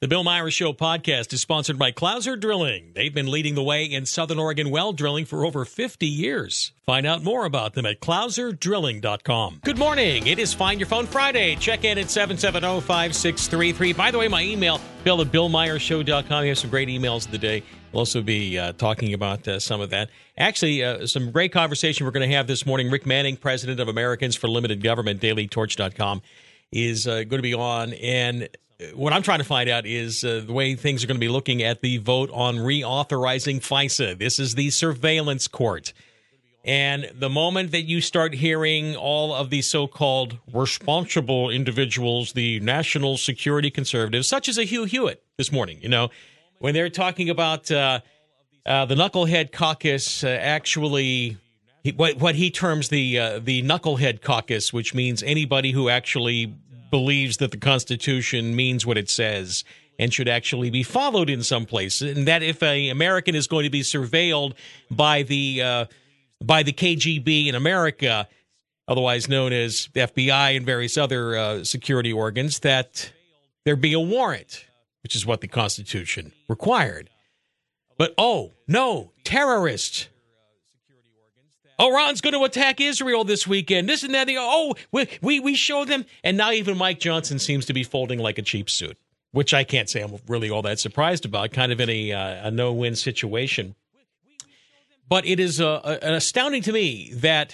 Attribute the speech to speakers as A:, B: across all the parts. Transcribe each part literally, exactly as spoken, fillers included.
A: The Bill Myers Show podcast is sponsored by Clouser Drilling. They've been leading the way in Southern Oregon well drilling for over fifty years. Find out more about them at clouser drilling dot com. Good morning. It is Find Your Phone Friday. Check in at seven seven zero, five six three three. By the way, my email, bill at bill myers show dot com. You have some great emails of the day. We'll also be uh, talking about uh, some of that. Actually, uh, some great conversation we're going to have this morning. Rick Manning, president of Americans for Limited Government, daily torch dot com, is uh, going to be on. And what I'm trying to find out is uh, the way things are going to be looking at the vote on reauthorizing FISA. This is the surveillance court. And the moment that you start hearing all of these so-called responsible individuals, the national security conservatives, such as a Hugh Hewitt this morning, you know, when they're talking about uh, uh, the Knucklehead Caucus, uh, actually, he, what, what he terms the uh, the Knucklehead Caucus, which means anybody who actually believes that the Constitution means what it says and should actually be followed in some place, and that if an American is going to be surveilled by the uh, by the K G B in America, otherwise known as the F B I and various other uh, security organs, that there be a warrant, which is what the Constitution required. But, oh, no, terrorists. Iran's going to attack Israel this weekend. This and that. Oh, we, we we show them. And now even Mike Johnson seems to be folding like a cheap suit, which I can't say I'm really all that surprised about, kind of in a, uh, a no-win situation. But it is uh, uh, astounding to me that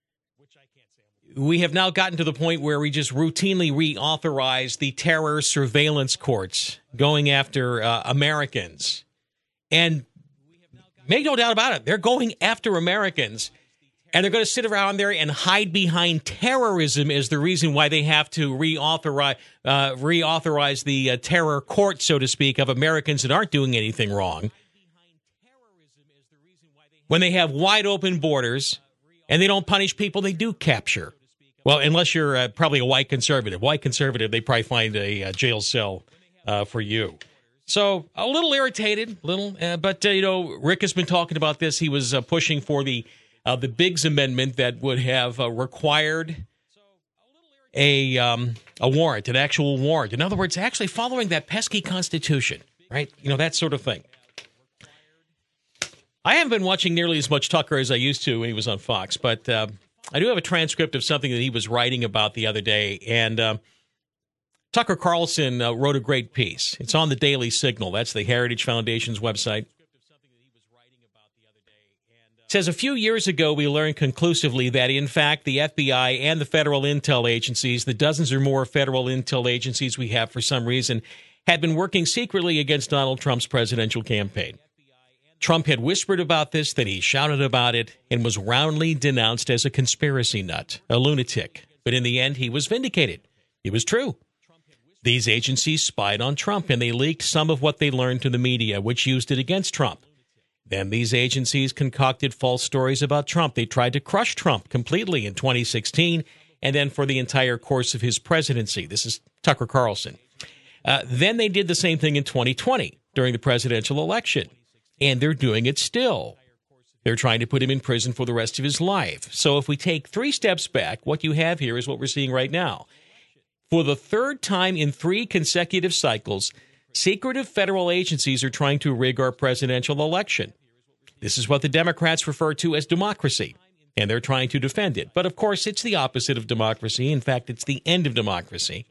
A: we have now gotten to the point where we just routinely reauthorize the terror surveillance courts going after uh, Americans. And make no doubt about it, they're going after Americans. And they're going to sit around there and hide behind terrorism as the reason why they have to reauthorize, uh, reauthorize the uh, terror court, so to speak, of Americans that aren't doing anything wrong. When they have wide open borders and they don't punish people they do capture. Well, unless you're uh, probably a white conservative. White conservative, they probably find a uh, jail cell uh, for you. So a little irritated, little, uh, but, uh, you know, Rick has been talking about this. He was uh, pushing for the Uh, the Biggs Amendment that would have uh, required a um, a warrant, an actual warrant. In other words, actually following that pesky Constitution, right? You know, that sort of thing. I haven't been watching nearly as much Tucker as I used to when he was on Fox, but uh, I do have a transcript of something that he was writing about the other day, and uh, Tucker Carlson uh, wrote a great piece. It's on the Daily Signal. That's the Heritage Foundation's website. Says a few years ago, we learned conclusively that, in fact, the F B I and the federal intel agencies, the dozens or more federal intel agencies we have for some reason, had been working secretly against Donald Trump's presidential campaign. Trump had whispered about this, then he shouted about it, and was roundly denounced as a conspiracy nut, a lunatic. But in the end, he was vindicated. It was true. These agencies spied on Trump, and they leaked some of what they learned to the media, which used it against Trump. Then these agencies concocted false stories about Trump. They tried to crush Trump completely in twenty sixteen and then for the entire course of his presidency. This is Tucker Carlson. Uh, then they did the same thing in twenty twenty during the presidential election, and they're doing it still. They're trying to put him in prison for the rest of his life. So if we take three steps back, what you have here is what we're seeing right now. For the third time in three consecutive cycles, secretive federal agencies are trying to rig our presidential election. This is what the Democrats refer to as democracy, and they're trying to defend it. But, of course, it's the opposite of democracy. In fact, it's the end of democracy.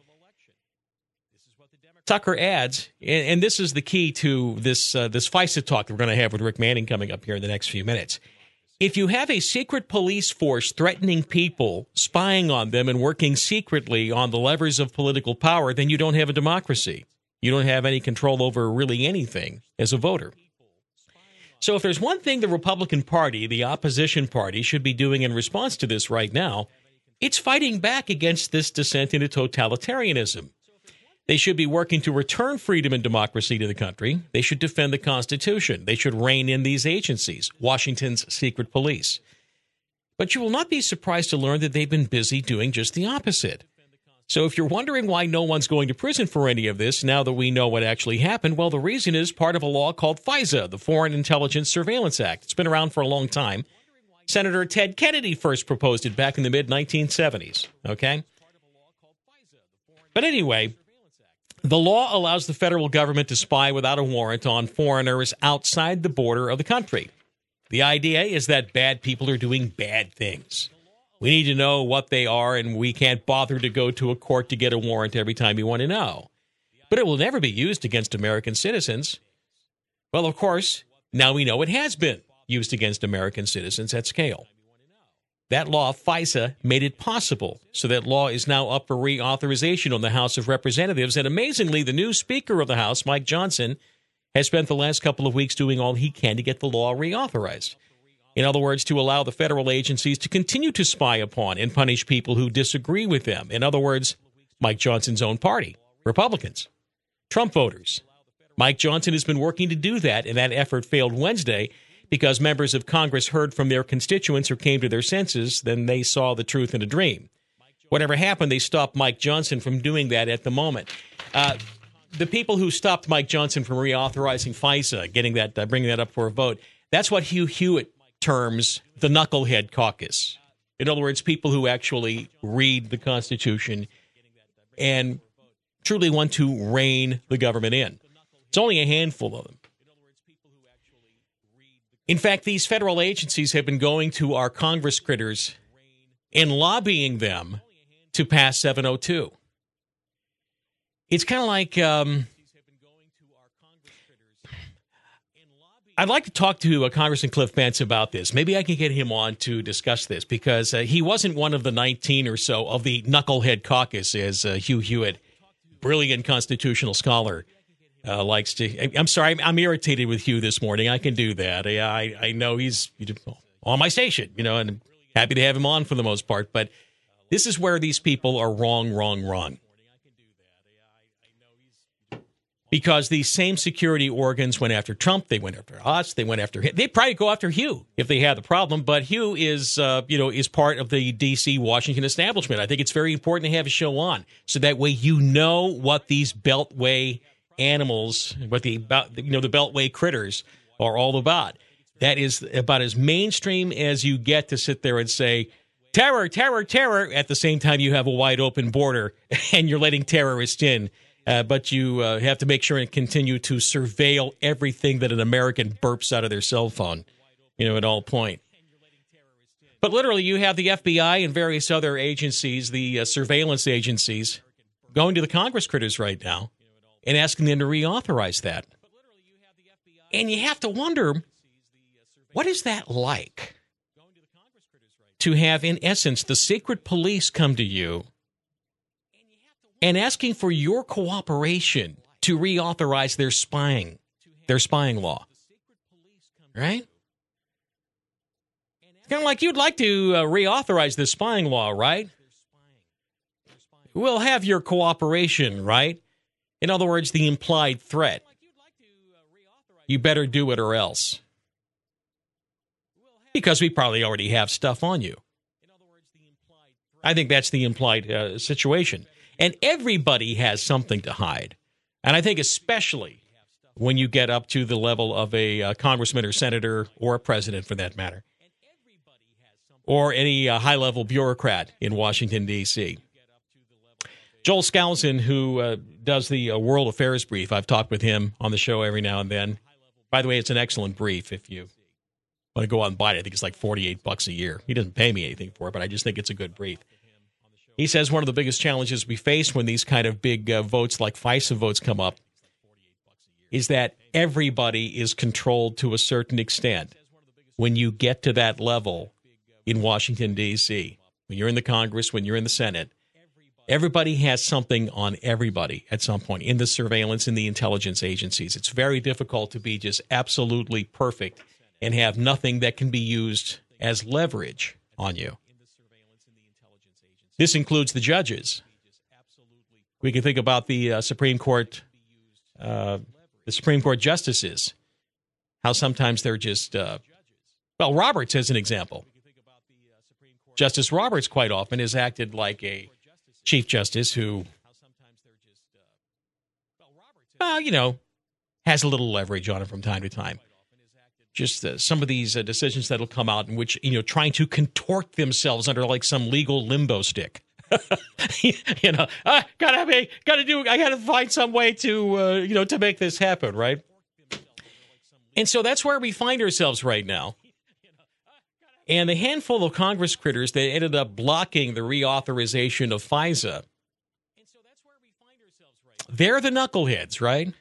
A: Tucker adds, and this is the key to this uh, this FISA talk that we're going to have with Rick Manning coming up here in the next few minutes. If you have a secret police force threatening people, spying on them, and working secretly on the levers of political power, then you don't have a democracy. You don't have any control over really anything as a voter. So if there's one thing the Republican Party, the opposition party, should be doing in response to this right now, it's fighting back against this descent into totalitarianism. They should be working to return freedom and democracy to the country. They should defend the Constitution. They should rein in these agencies, Washington's secret police. But you will not be surprised to learn that they've been busy doing just the opposite. So if you're wondering why no one's going to prison for any of this now that we know what actually happened, well, the reason is part of a law called FISA, the Foreign Intelligence Surveillance Act. It's been around for a long time. Senator Ted Kennedy first proposed it back in the mid nineteen seventies, okay? But anyway, The law allows the federal government to spy without a warrant on foreigners outside the border of the country. The idea is that bad people are doing bad things. We need to know what they are, and we can't bother to go to a court to get a warrant every time we want to know. But it will never be used against American citizens. Well, of course, now we know it has been used against American citizens at scale. That law, FISA, made it possible, so that law is now up for reauthorization on the House of Representatives. And amazingly, the new Speaker of the House, Mike Johnson, has spent the last couple of weeks doing all he can to get the law reauthorized. In other words, to allow the federal agencies to continue to spy upon and punish people who disagree with them. In other words, Mike Johnson's own party, Republicans, Trump voters. Mike Johnson has been working to do that, and that effort failed Wednesday because members of Congress heard from their constituents or came to their senses. Then they saw the truth in a dream. Whatever happened, they stopped Mike Johnson from doing that at the moment. Uh, the people who stopped Mike Johnson from reauthorizing FISA, getting that, uh, bringing that up for a vote, that's what Hugh Hewitt terms the knucklehead caucus. In other words, people who actually read the Constitution and truly want to rein the government in. It's only a handful of them. In fact, these federal agencies have been going to our Congress critters and lobbying them to pass seven oh two. It's kind of like... Um, I'd like to talk to uh, Congressman Cliff Pence about this. Maybe I can get him on to discuss this because uh, he wasn't one of the nineteen or so of the knucklehead caucus, as uh, Hugh Hewitt, brilliant constitutional scholar, uh, likes to. I'm sorry, I'm, I'm irritated with Hugh this morning. I can do that. I, I, I know he's on my station, you know, and I'm happy to have him on for the most part. But this is where these people are wrong, wrong, wrong. Because these same security organs went after Trump, they went after us, they went after him. They'd probably go after Hugh if they had the problem. But Hugh is, uh, you know, is part of the D C Washington establishment. I think it's very important to have a show on so that way you know what these Beltway animals, what the you know the Beltway critters are all about. That is about as mainstream as you get to sit there and say terror, terror, terror. At the same time, you have a wide open border and you're letting terrorists in. Uh, but you uh, have to make sure and continue to surveil everything that an American burps out of their cell phone, you know, at all point. But literally, you have the F B I and various other agencies, the uh, surveillance agencies, going to the Congress critters right now and asking them to reauthorize that. And you have to wonder, what is that like? To have, in essence, the secret police come to you and asking for your cooperation to reauthorize their spying, their spying law, right? It's kind of like you'd like to uh, reauthorize the spying law, right? We'll have your cooperation, right? In other words, the implied threat. You better do it or else. Because we probably already have stuff on you. I think that's the implied uh, situation. And everybody has something to hide. And I think especially when you get up to the level of a uh, congressman or senator or a president, for that matter, or any uh, high-level bureaucrat in Washington, D C Joel Skousen, who uh, does the uh, World Affairs Brief, I've talked with him on the show every now and then. By the way, it's an excellent brief if you want to go out and buy it. I think it's like forty-eight bucks a year. He doesn't pay me anything for it, but I just think it's a good brief. He says one of the biggest challenges we face when these kind of big uh, votes like FISA votes come up is that everybody is controlled to a certain extent. When you get to that level in Washington, D C, when you're in the Congress, when you're in the Senate, everybody has something on everybody at some point in the surveillance, in the intelligence agencies. It's very difficult to be just absolutely perfect and have nothing that can be used as leverage on you. This includes the judges. We can think about the uh, Supreme Court, uh, the Supreme Court justices, how sometimes they're just, uh, well, Roberts as an example. Justice Roberts quite often has acted like a Chief Justice who, well, you know, has a little leverage on him from time to time. Just uh, some of these uh, decisions that'll come out in which, you know, trying to contort themselves under like some legal limbo stick. you know, I gotta make, gotta do, I gotta find some way to, uh, you know, to make this happen, right? And so that's where we find ourselves right now. And the handful of Congress critters that ended up blocking the reauthorization of FISA, they're the knuckleheads, right?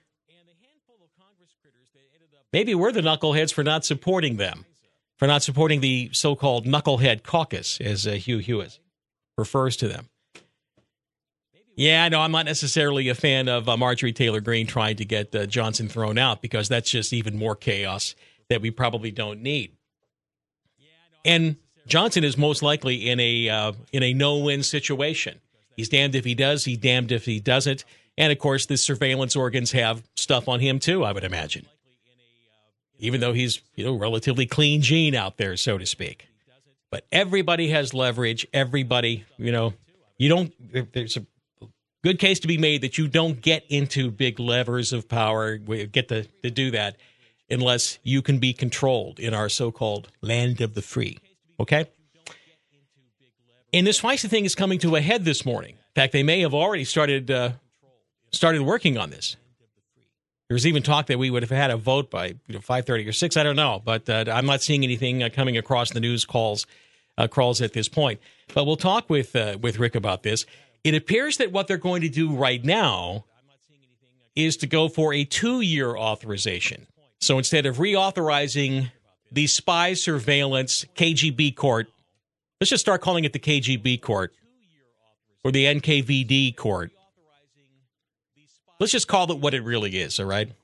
A: Maybe we're the knuckleheads for not supporting them, for not supporting the so-called knucklehead caucus, as uh, Hugh Hewitt refers to them. Yeah, no, I'm not necessarily a fan of uh, Marjorie Taylor Greene trying to get uh, Johnson thrown out, because that's just even more chaos that we probably don't need. And Johnson is most likely in a uh, in a no-win situation. He's damned if he does, he's damned if he doesn't. And, of course, the surveillance organs have stuff on him, too, I would imagine. Even though he's, you know, relatively clean gene out there, so to speak. But everybody has leverage. Everybody, you know, you don't, there's a good case to be made that you don't get into big levers of power, get to, to do that, unless you can be controlled in our so-called land of the free. Okay? And this FISA thing is coming to a head this morning. In fact, they may have already started uh, started working on this. There was even talk that we would have had a vote by you know, five thirty or six. I don't know, but uh, I'm not seeing anything uh, coming across the news calls uh, crawls at this point. But we'll talk with uh, with Rick about this. It appears that what they're going to do right now is to go for a two-year authorization. So instead of reauthorizing the spy surveillance K G B court, let's just start calling it the K G B court or the N K V D court. Let's just call it what it really is, all right?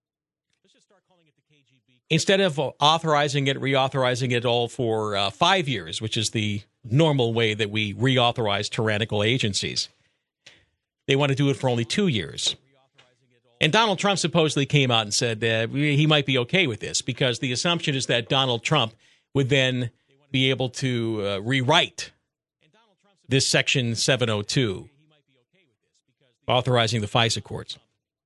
A: Instead of authorizing it, reauthorizing it all for uh, five years, which is the normal way that we reauthorize tyrannical agencies, they want to do it for only two years. And Donald Trump supposedly came out and said uh, he might be okay with this, because the assumption is that Donald Trump would then be able to uh, rewrite this Section seven oh two, authorizing the FISA courts.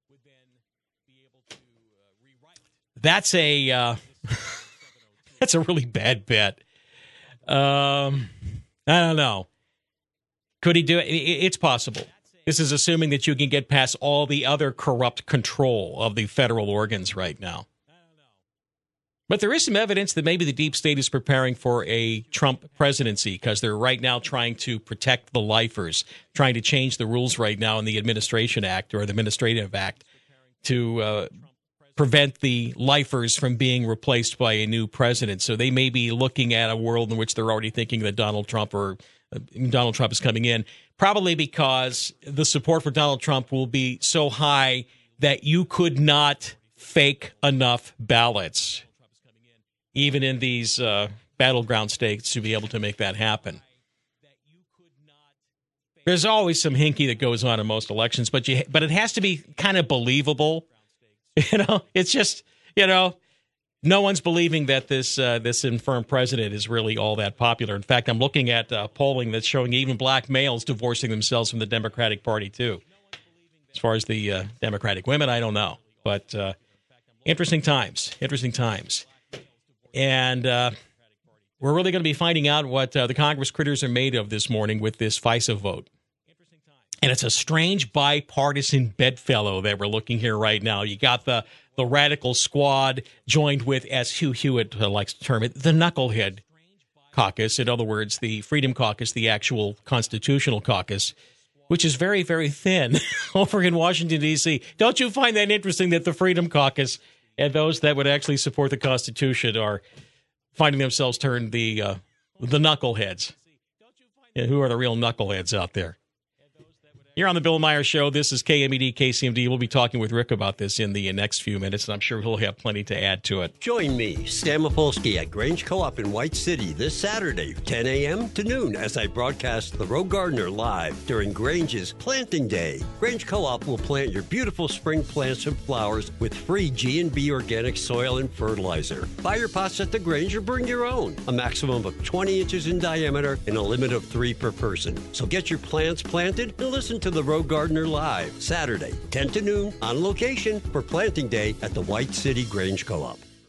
A: That's a uh, that's a really bad bet. Um, I don't know. Could he do it? It's possible. This is assuming that you can get past all the other corrupt control of the federal organs right now. But there is some evidence that maybe the deep state is preparing for a Trump presidency, because they're right now trying to protect the lifers, trying to change the rules right now in the Administration Act or the Administrative Act to uh, prevent the lifers from being replaced by a new president. So they may be looking at a world in which they're already thinking that Donald Trump or uh, Donald Trump is coming in, probably because the support for Donald Trump will be so high that you could not fake enough ballots, even in these uh, battleground states, to be able to make that happen. There's always some hinky that goes on in most elections, but you but it has to be kind of believable. You know, it's just, you know, no one's believing that this uh, this infirm president is really all that popular. In fact, I'm looking at uh, polling that's showing even black males divorcing themselves from the Democratic Party, too. As far as the uh, Democratic women, I don't know. But uh, interesting times, interesting times. And uh, we're really going to be finding out what uh, the Congress critters are made of this morning with this FISA vote. And it's a strange bipartisan bedfellow that we're looking here right now. You got the, the radical squad joined with, as Hugh Hewitt uh, likes to term it, the knucklehead caucus. In other words, the Freedom Caucus, the actual constitutional caucus, which is very, very thin over in Washington, D C Don't you find that interesting that the Freedom Caucus and those that would actually support the Constitution are finding themselves turned the uh, the knuckleheads? Yeah, who are the real knuckleheads out there? Here on the Bill Meyer Show, this is K M E D, K C M D. We'll be talking with Rick about this in the next few minutes, and I'm sure he'll have plenty to add to it.
B: Join me, Stan Mapolsky, at Grange Co-op in White City this Saturday, ten a.m. to noon, as I broadcast The Roe Gardener live during Grange's Planting Day. Grange Co-op will plant your beautiful spring plants and flowers with free G and B organic soil and fertilizer. Buy your pots at the Grange or bring your own. A maximum of twenty inches in diameter and a limit of three per person. So get your plants planted and listen to The Roe Gardener live Saturday, ten to noon, on location for Planting Day at the White City Grange Co-op.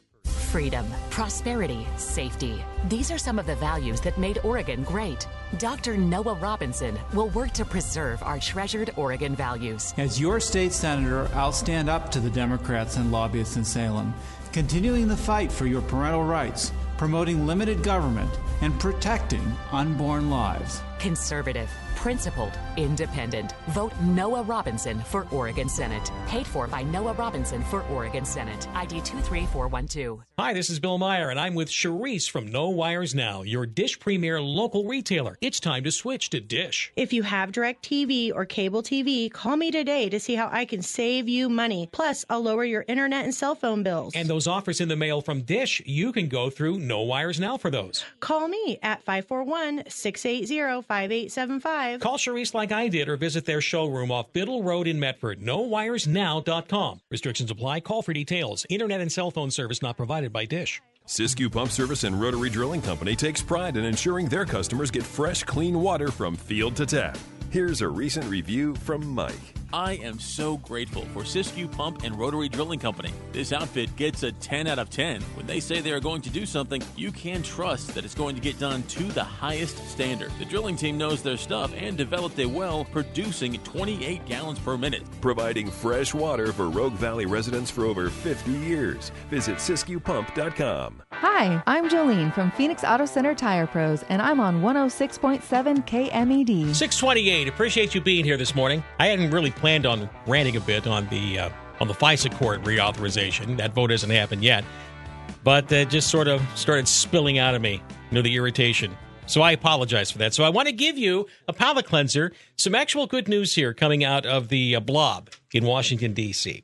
C: freedom, prosperity, safety. These are some of the values that made Oregon great. Doctor Noah Robinson will work to preserve our treasured Oregon values.
D: As your state senator, I'll stand up to the Democrats and lobbyists in Salem, continuing the fight for your parental rights, promoting limited government, and protecting unborn lives.
C: Conservative, principled, independent. Vote Noah Robinson for Oregon Senate. Paid for by Noah Robinson for Oregon Senate. I D two three four one two.
A: Hi, this is Bill Meyer, and I'm with Charisse from No Wires Now, your Dish Premier local retailer. It's time to switch to Dish.
E: If you have DirecTV or cable T V, call me today to see how I can save you money. Plus, I'll lower your internet and cell phone bills.
A: And those offers in the mail from Dish, you can go through No Wires Now for those.
E: Call me at five four one, six eight zero, five eight seven five.
A: Call Charisse like I did or visit their showroom off Biddle Road in Medford. no wires now dot com. Restrictions apply. Call for details. Internet and cell phone service not provided by Dish.
F: Siskiyou Pump Service and Rotary Drilling Company takes pride in ensuring their customers get fresh, clean water from field to tap. Here's a recent review from Mike.
G: I am so grateful for Siskiyou Pump and Rotary Drilling Company. This outfit gets a ten out of ten. When they say they are going to do something, you can trust that it's going to get done to the highest standard. The drilling team knows their stuff and developed a well producing twenty-eight gallons per minute.
F: Providing fresh water for Rogue Valley residents for over fifty years. Visit Siskiyou Pump dot com.
H: Hi, I'm Jolene from Phoenix Auto Center Tire Pros, and I'm on one oh six point seven K M E D.
A: six twenty-eight. Appreciate you being here this morning. I hadn't really planned on ranting a bit on the uh, on the FISA court reauthorization. That vote hasn't happened yet, but uh, just sort of started spilling out of me, you know, the irritation. So I apologize for that. So I want to give you a palate cleanser, some actual good news here coming out of the uh, blob in Washington, D C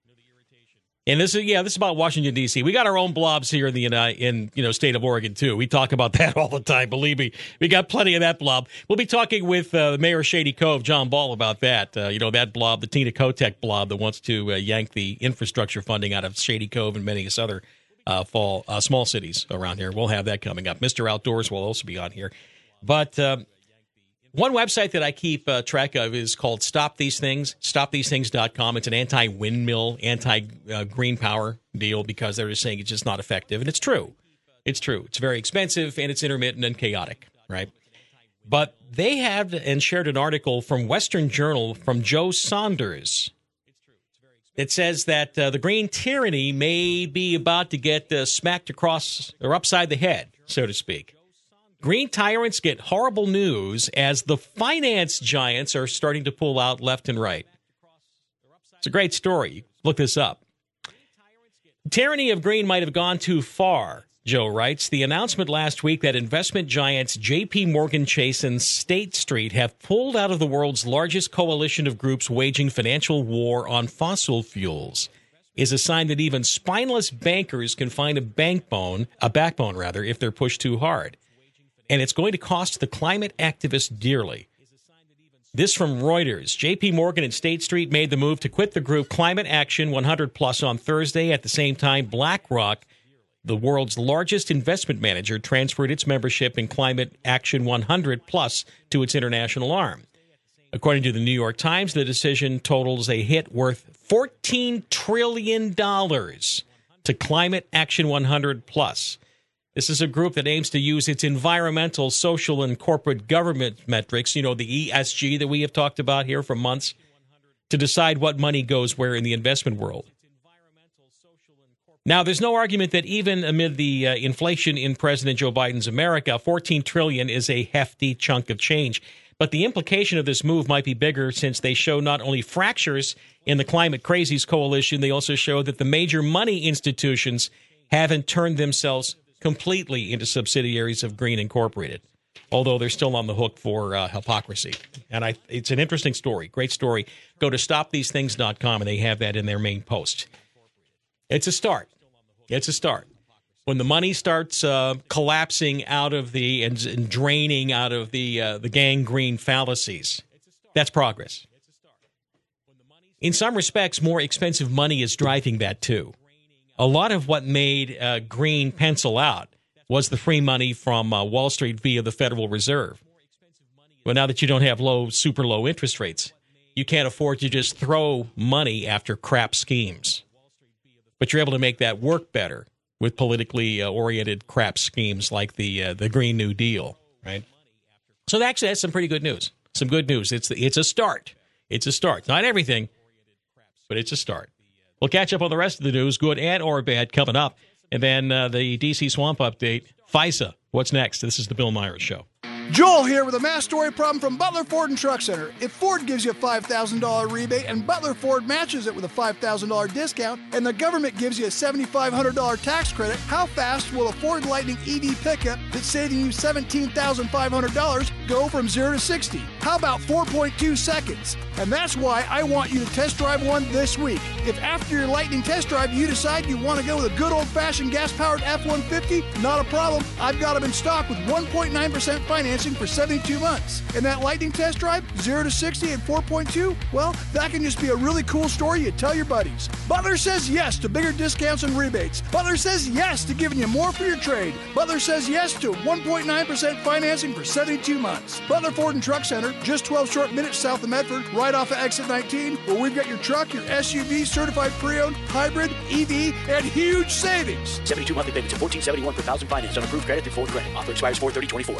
A: And this is, yeah, this is about Washington, D C We got our own blobs here in the uh, in you know state of Oregon, too. We talk about that all the time. Believe me, we got plenty of that blob. We'll be talking with uh, Mayor of Shady Cove, John Ball, about that. Uh, you know, that blob, the Tina Kotek blob that wants to uh, yank the infrastructure funding out of Shady Cove and many other uh, fall uh, small cities around here. We'll have that coming up. Mister Outdoors will also be on here. But um, one website that I keep uh, track of is called Stop These Things, stop these things dot com. It's an anti-windmill, anti-green power deal because they're just saying it's just not effective. And it's true. It's true. It's very expensive, and it's intermittent and chaotic, right? But they have and shared an article from Western Journal from Joe Saunders. It says that uh, the green tyranny may be about to get uh, smacked across or upside the head, so to speak. Green tyrants get horrible news as the finance giants are starting to pull out left and right. It's a great story. Look this up. Tyranny of green might have gone too far, Joe writes. The announcement last week that investment giants J P Morgan Chase and State Street have pulled out of the world's largest coalition of groups waging financial war on fossil fuels is a sign that even spineless bankers can find a backbone, a backbone rather, if they're pushed too hard. And it's going to cost the climate activists dearly. This from Reuters. J P Morgan and State Street made the move to quit the group Climate Action one hundred plus on Thursday. At the same time, BlackRock, the world's largest investment manager, transferred its membership in Climate Action one hundred plus to its international arm. According to the New York Times, the decision totals a hit worth fourteen trillion dollars to Climate Action one hundred plus. This is a group that aims to use its environmental, social, and corporate government metrics, you know, the E S G that we have talked about here for months, to decide what money goes where in the investment world. Now, there's no argument that even amid the uh, inflation in President Joe Biden's America, fourteen trillion dollars is a hefty chunk of change. But the implication of this move might be bigger since they show not only fractures in the climate crazies coalition, they also show that the major money institutions haven't turned themselves completely into subsidiaries of Green Incorporated, although they're still on the hook for uh, hypocrisy. And I, it's an interesting story, great story. Go to stop these things dot com, and they have that in their main post. It's a start. It's a start. When the money starts uh, collapsing out of the and, and draining out of the uh, the gangrene fallacies, that's progress. In some respects, more expensive money is driving that too. A lot of what made uh, green pencil out was the free money from uh, Wall Street via the Federal Reserve. Well, now that you don't have low, super low interest rates, you can't afford to just throw money after crap schemes. But you're able to make that work better with politically uh, oriented crap schemes like the uh, the Green New Deal, right? So actually, that's some pretty good news. Some good news. It's it's a start. It's a start. Not everything, but it's a start. We'll catch up on the rest of the news, good and or bad, coming up. And then uh, the D C Swamp Update. FISA. What's next? This is the Bill Myers Show.
I: Joel here with a mass story problem from Butler Ford and Truck Center. If Ford gives you a five thousand dollars rebate and Butler Ford matches it with a five thousand dollars discount and the government gives you a seven thousand five hundred dollars tax credit, how fast will a Ford Lightning E V pickup that's saving you seventeen thousand five hundred dollars go from zero to sixty? How about four point two seconds? And that's why I want you to test drive one this week. If after your Lightning test drive you decide you want to go with a good old-fashioned gas-powered F one fifty, not a problem. I've got them in stock with one point nine percent financing for seventy-two months. And that Lightning test drive, zero to sixty and four point two, well, that can just be a really cool story you tell your buddies. Butler says yes to bigger discounts and rebates. Butler says yes to giving you more for your trade. Butler says yes to one point nine percent financing for seventy-two months. Butler Ford and Truck Center, just twelve short minutes south of Medford, right off of exit nineteen, where we've got your truck, your S U V, certified pre-owned, hybrid, E V, and huge savings.
J: seventy-two monthly payments of fourteen seventy-one per thousand finance on approved credit through Ford Credit. Offer expires four thirty twenty-four.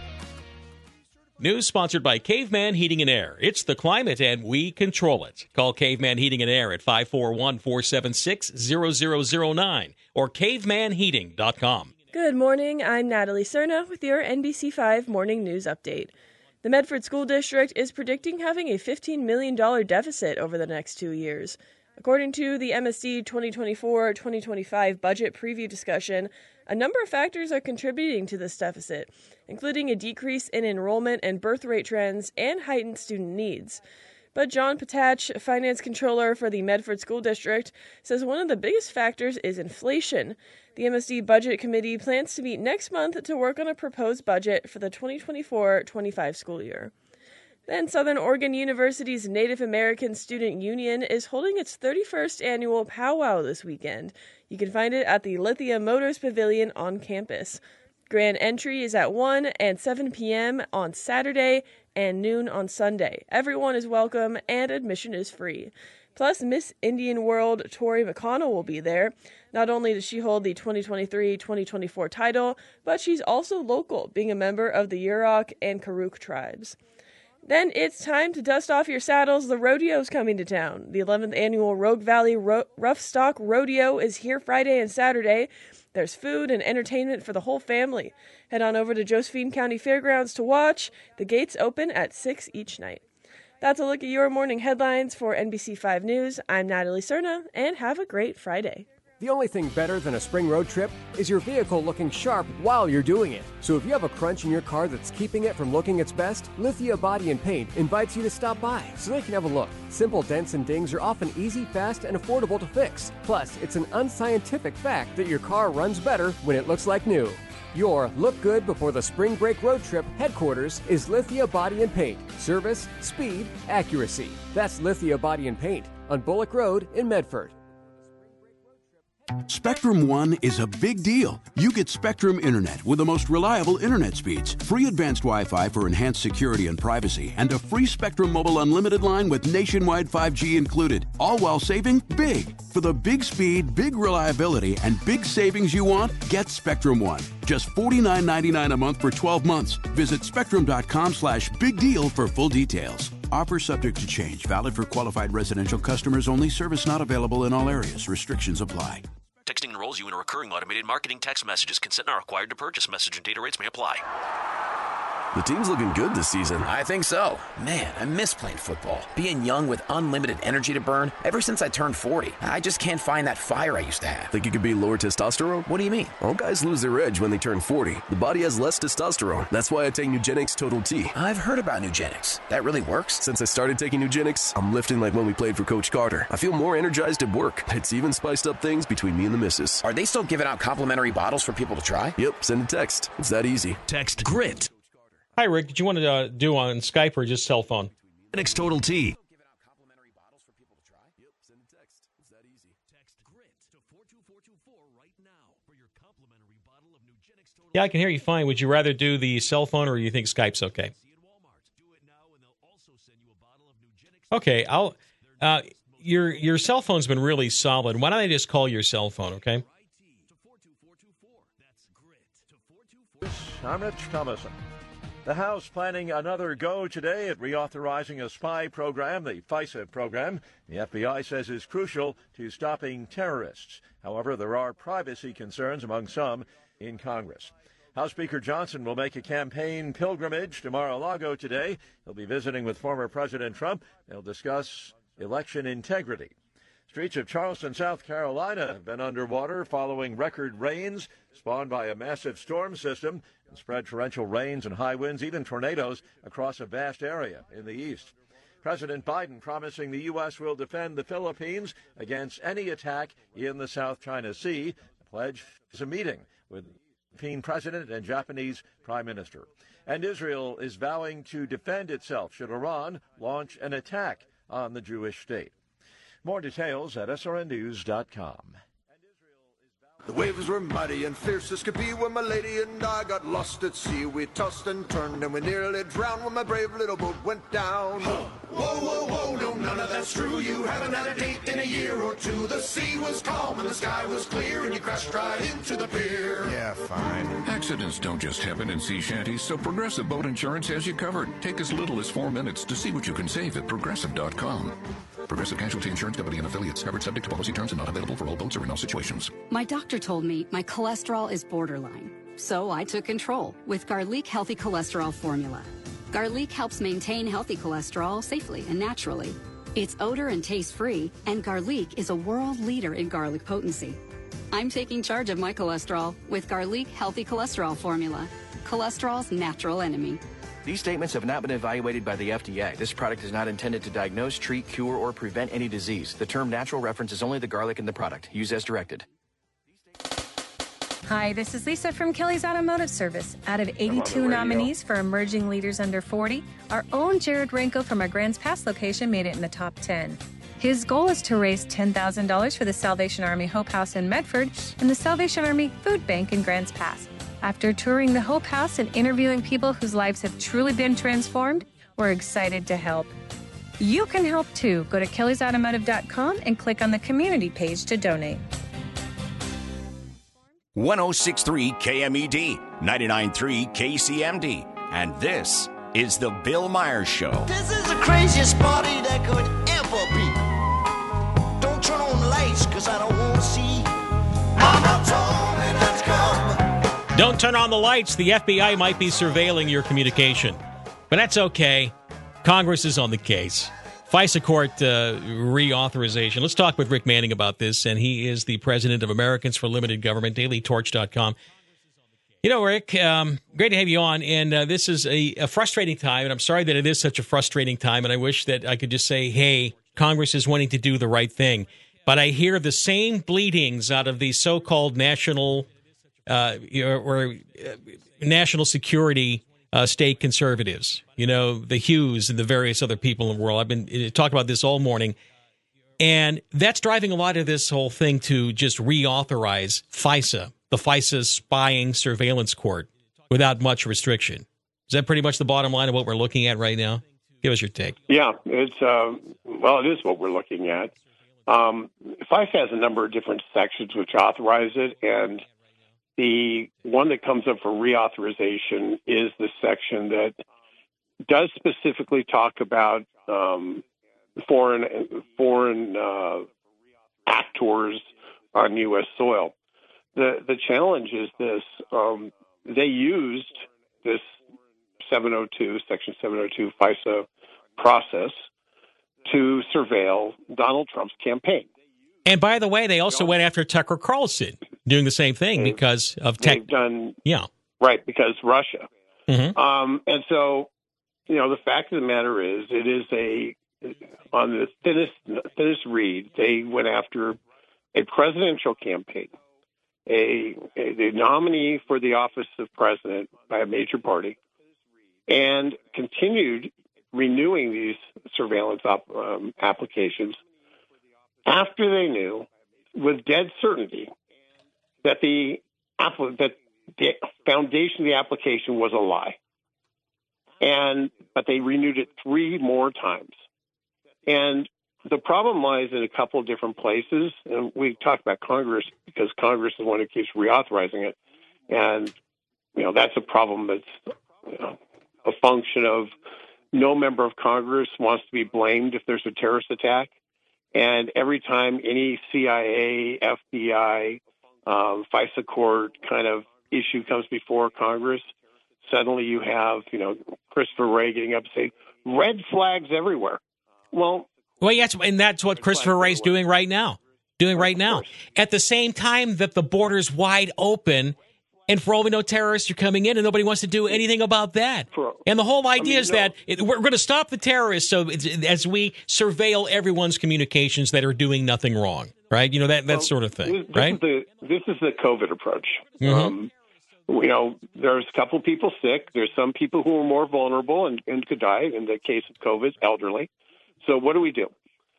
A: News sponsored by Caveman Heating and Air. It's the climate, and we control it. Call Caveman Heating and Air at five four one, four seven six, zero zero zero nine or caveman heating dot com.
K: Good morning. I'm Natalie Cerna with your N B C five Morning News Update. The Medford School District is predicting having a fifteen million dollars deficit over the next two years. According to the M S D twenty twenty-four twenty twenty-five budget preview discussion, a number of factors are contributing to this deficit, including a decrease in enrollment and birth rate trends and heightened student needs. But John Patach, finance controller for the Medford School District, says one of the biggest factors is inflation. The M S D Budget Committee plans to meet next month to work on a proposed budget for the twenty twenty-four twenty-five school year. Then Southern Oregon University's Native American Student Union is holding its thirty-first annual powwow this weekend. You can find it at the Lithia Motors Pavilion on campus. Grand entry is at one and seven p.m. on Saturday and noon on Sunday. Everyone is welcome and admission is free. Plus, Miss Indian World Tori McConnell will be there. Not only does she hold the twenty twenty-three twenty twenty-four title, but she's also local, being a member of the Yurok and Karuk tribes. Then it's time to dust off your saddles. The rodeo's coming to town. The eleventh annual Rogue Valley Ro- Rough Stock Rodeo is here Friday and Saturday. There's food and entertainment for the whole family. Head on over to Josephine County Fairgrounds to watch. The gates open at six each night. That's a look at your morning headlines for N B C five News. I'm Natalie Cerna, and have a great Friday.
L: The only thing better than a spring road trip is your vehicle looking sharp while you're doing it. So if you have a crunch in your car that's keeping it from looking its best, Lithia Body and Paint invites you to stop by so they can have a look. Simple dents and dings are often easy, fast, and affordable to fix. Plus, it's an unscientific fact that your car runs better when it looks like new. Your look good before the spring break road trip headquarters is Lithia Body and Paint. Service, speed, accuracy. That's Lithia Body and Paint on Bullock Road in Medford.
M: Spectrum One is a big deal. You get Spectrum Internet with the most reliable internet speeds, free advanced Wi-Fi for enhanced security and privacy, and a free Spectrum Mobile Unlimited line with nationwide five G included, all while saving big. For the big speed, big reliability, and big savings you want, get Spectrum One. Just forty-nine ninety-nine a month for twelve months. Visit spectrum.com slash big deal for full details. Offer subject to change. Valid for qualified residential customers only. Service not available in all areas. Restrictions apply.
N: Texting enrolls you in a recurring automated marketing text messages. Consent not required to purchase. Message and data rates may apply.
O: The team's looking good this season.
P: I think so. Man, I miss playing football. Being young with unlimited energy to burn. Ever since I turned forty, I just can't find that fire I used to have.
O: Think it could be lower testosterone?
P: What do you mean?
O: All guys lose their edge when they turn forty. The body has less testosterone. That's why I take Nugenix Total T.
P: I've heard about Nugenix. That really works?
O: Since I started taking Nugenix, I'm lifting like when we played for Coach Carter. I feel more energized at work. It's even spiced up things between me and the missus.
P: Are they still giving out complimentary bottles for people to try?
O: Yep, send a text. It's that easy.
N: Text GRIT.
A: Hi, Rick. Did you want to uh, do on Skype or just cell phone?
N: Nugenix Total T.
A: Yeah, I can hear you fine. Would you rather do the cell phone or you think Skype's okay? Okay, I'll. Uh, your your cell phone's been really solid. Why don't I just call your cell phone, okay?
Q: I'm Rich Thomason. The House planning another go today at reauthorizing a spy program, the FISA program. The F B I says is crucial to stopping terrorists. However, there are privacy concerns among some in Congress. House Speaker Johnson will make a campaign pilgrimage to Mar-a-Lago today. He'll be visiting with former President Trump. They'll discuss election integrity. Streets of Charleston, South Carolina have been underwater following record rains spawned by a massive storm system and spread torrential rains and high winds, even tornadoes, across a vast area in the east. President Biden promising the U S will defend the Philippines against any attack in the South China Sea. The pledge is a meeting with the Philippine president and Japanese prime minister. And Israel is vowing to defend itself should Iran launch an attack on the Jewish state. More details at S R N news dot com.
R: The waves were muddy and fierce as could be when my lady and I got lost at sea. We tossed and turned and we nearly drowned when my brave little boat went down. Whoa, whoa, whoa, no, none of that's true. You haven't had a date in a year or two. The sea was calm and the sky was clear and you crashed right into the pier.
S: Yeah, fine. Accidents don't just happen in sea shanties, so Progressive Boat Insurance has you covered. Take as little as four minutes to see what you can save at Progressive dot com. Progressive Casualty Insurance Company and affiliates. Covered subject to policy terms and not available for all boats or in all situations.
T: My doctor told me my cholesterol is borderline, so I took control with Garlic Healthy Cholesterol Formula. Garlic helps maintain healthy cholesterol safely and naturally. It's odor and taste-free, and Garlic is a world leader in garlic potency. I'm taking charge of my cholesterol with Garlic Healthy Cholesterol Formula, cholesterol's natural enemy.
U: These statements have not been evaluated by the F D A. This product is not intended to diagnose, treat, cure, or prevent any disease. The term natural references only the garlic in the product. Use as directed.
V: Hi, this is Lisa from Kelly's Automotive Service. Out of eighty-two nominees for Emerging Leaders Under forty, our own Jared Renko from our Grants Pass location made it in the top ten. His goal is to raise ten thousand dollars for the Salvation Army Hope House in Medford and the Salvation Army Food Bank in Grants Pass. After touring the Hope House and interviewing people whose lives have truly been transformed, we're excited to help. You can help too. Go to kellys automotive dot com and click on the community page to donate.
W: one oh six point three K M E D, ninety-nine point three K C M D, and this is the Bill Myers Show.
X: This is the craziest party that could ever be. Don't turn on the lights, because I don't want to see. Mama told me not to come.
A: Don't turn on the lights. The F B I might be surveilling your communication. But that's okay. Congress is on the case. FISA court uh, reauthorization. Let's talk with Rick Manning about this, and he is the president of Americans for Limited Government, daily torch dot com. You know, Rick, um, great to have you on, and uh, this is a, a frustrating time, and I'm sorry that it is such a frustrating time, and I wish that I could just say, hey, Congress is wanting to do the right thing. But I hear the same bleatings out of the so-called national uh, or uh, national security Uh, state conservatives, you know, the Hughes and the various other people in the world. I've been uh, talking about this all morning. And that's driving a lot of this whole thing to just reauthorize FISA, the FISA spying surveillance court, without much restriction. Is that pretty much the bottom line of what we're looking at right now? Give us your take.
Y: Yeah, it's, uh, well, it is what we're looking at. Um, FISA has a number of different sections which authorize it, and the one that comes up for reauthorization is the section that does specifically talk about um, foreign foreign uh, actors on U S soil. The the challenge is this: um, they used this seven oh two, Section seven oh two FISA process to surveil Donald Trump's campaign.
A: And by the way, they also went after Tucker Carlson, doing the same thing they've, because of tech.
Y: They've done,
A: yeah,
Y: right, because Russia.
A: Mm-hmm.
Y: Um, and so, you know, the fact of the matter is, it is a on the thinnest thinnest reed. They went after a presidential campaign, a, a the nominee for the office of president by a major party, and continued renewing these surveillance op, um, applications after they knew with dead certainty that the that the foundation of the application was a lie. And but they renewed it three more times. And the problem lies in a couple of different places. And we talk about Congress because Congress is the one who keeps reauthorizing it. And you know, that's a problem that's you know, a function of no member of Congress wants to be blamed if there's a terrorist attack. And every time any C I A, F B I, um, FISA court kind of issue comes before Congress, suddenly you have, you know, Christopher Wray getting up and saying, red flags everywhere. Well,
A: well, yes, and that's what Christopher Wray's doing right now. Doing right now. At the same time that the border's wide open, and for all we know, terrorists are coming in, and nobody wants to do anything about that. And the whole idea I mean, is no. that it, we're going to stop the terrorists so it's, as we surveil everyone's communications that are doing nothing wrong, right? You know, that, that well, sort of thing,
Y: this, this
A: right?
Y: Is the, this is the COVID approach.
A: Mm-hmm.
Y: Um, you know, there's a couple people sick. There's some people who are more vulnerable and, and could die. In the case of COVID, elderly. So what do we do?